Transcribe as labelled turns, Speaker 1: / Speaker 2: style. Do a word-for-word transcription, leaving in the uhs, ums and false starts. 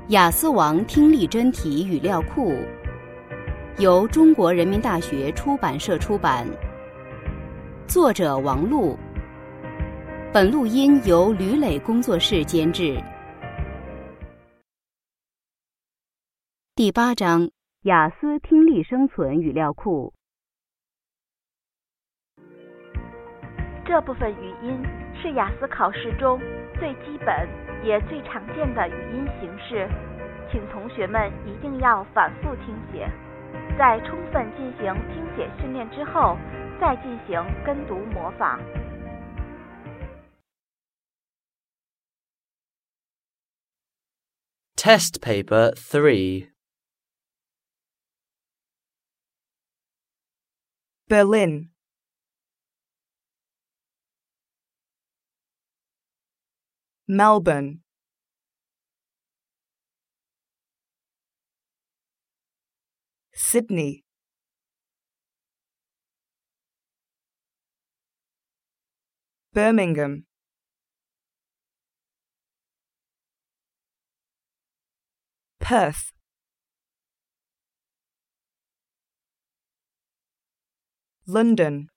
Speaker 1: 雅思王听力真题语料库由中国人民大学出版社出版，作者王璐，本录音由吕磊工作室监制。第八章，雅思听力生存语料库。
Speaker 2: 这部分语音是雅思考试中最基本也最常见的语音形式，请同学们一定要反复听写，在充分进行听写训练之后，再进行跟读模仿。
Speaker 3: Test Paper three.
Speaker 4: Berlin. Melbourne. Sydney. Birmingham. Perth. London.